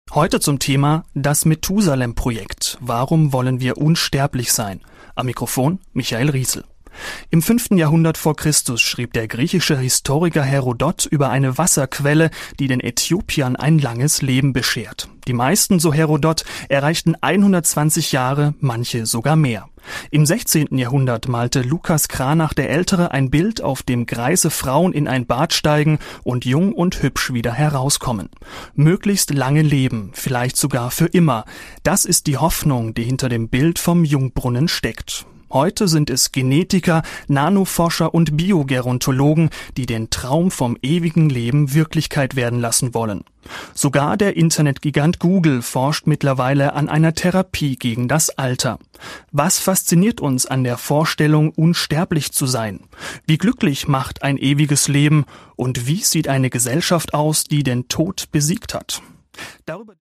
Heute zum Thema das Methusalem-Projekt. Warum wollen wir unsterblich sein? Am Mikrofon Michael Riesel. Im 5. Jahrhundert vor Christus schrieb der griechische Historiker Herodot über eine Wasserquelle, die den Äthiopiern ein langes Leben beschert. Die meisten, so Herodot, erreichten 120 Jahre, manche sogar mehr. Im 16. Jahrhundert malte Lukas Cranach der Ältere ein Bild, auf dem greise Frauen in ein Bad steigen und jung und hübsch wieder herauskommen. Möglichst lange leben, vielleicht sogar für immer. Das ist die Hoffnung, die hinter dem Bild vom Jungbrunnen steckt. Heute sind es Genetiker, Nanoforscher und Biogerontologen, die den Traum vom ewigen Leben Wirklichkeit werden lassen wollen. Sogar der Internetgigant Google forscht mittlerweile an einer Therapie gegen das Alter. Was fasziniert uns an der Vorstellung, unsterblich zu sein? Wie glücklich macht ein ewiges Leben? Und wie sieht eine Gesellschaft aus, die den Tod besiegt hat? Darüber